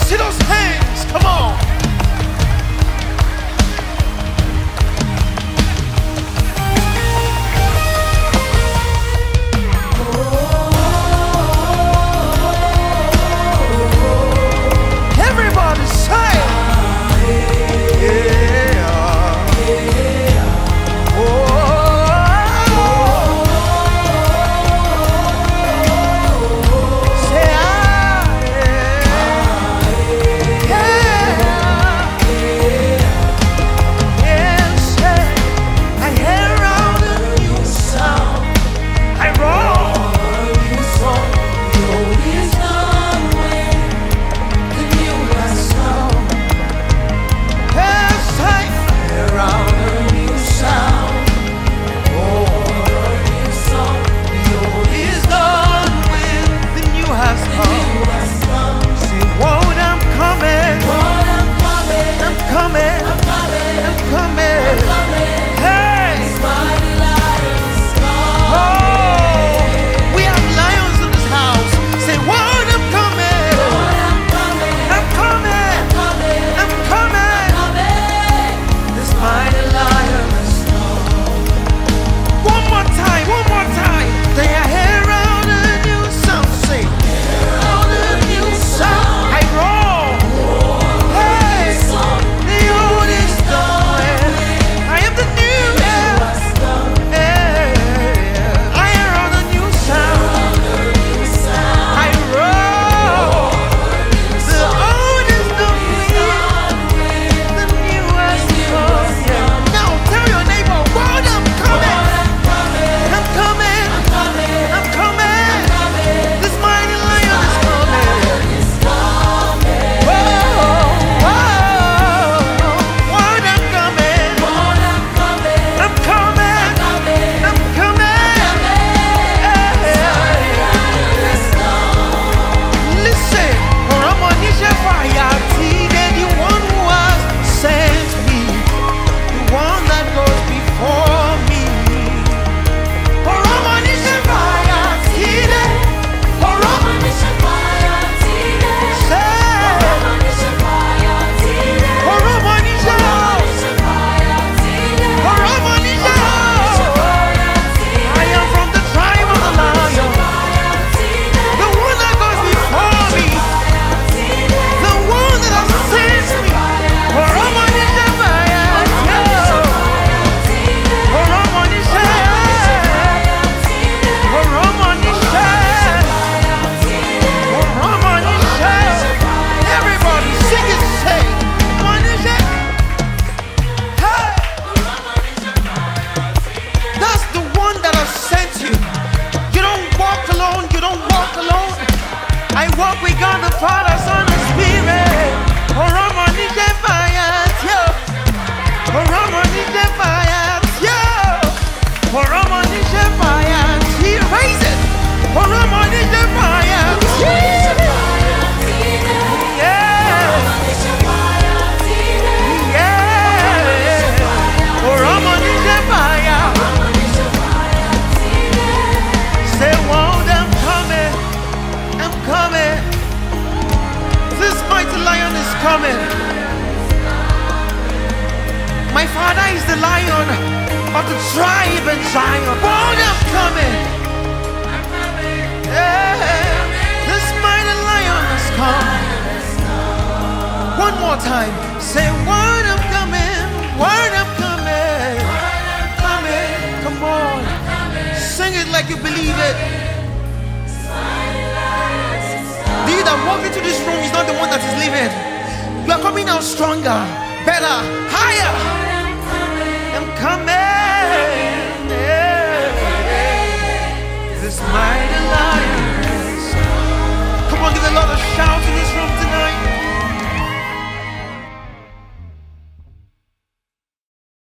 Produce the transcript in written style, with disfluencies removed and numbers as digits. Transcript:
See those hands, come on. Everybody say, yeah. Walk with God the Father, Son, and Spirit. Oh, Ramon is the fire, yeah. Oh, Ramon is the fire, yeah. Oh, Ramon is the fire, he raise it. Oh, Ramon is the fire, yeah. Yeah. Oh, Ramon is the fire. Say, whoa, I'm coming. I'm coming. This mighty lion is coming. My father is the lion of the tribe of Zion. Lord, I'm coming. Yeah. This mighty lion has come. One more time. Say, word, I'm coming. Word, I'm coming. Coming. Come on. Sing it like you believe it. He that walked into this room is not the one that is leaving. You are coming out stronger, better, higher. I'm coming. Yeah. This is my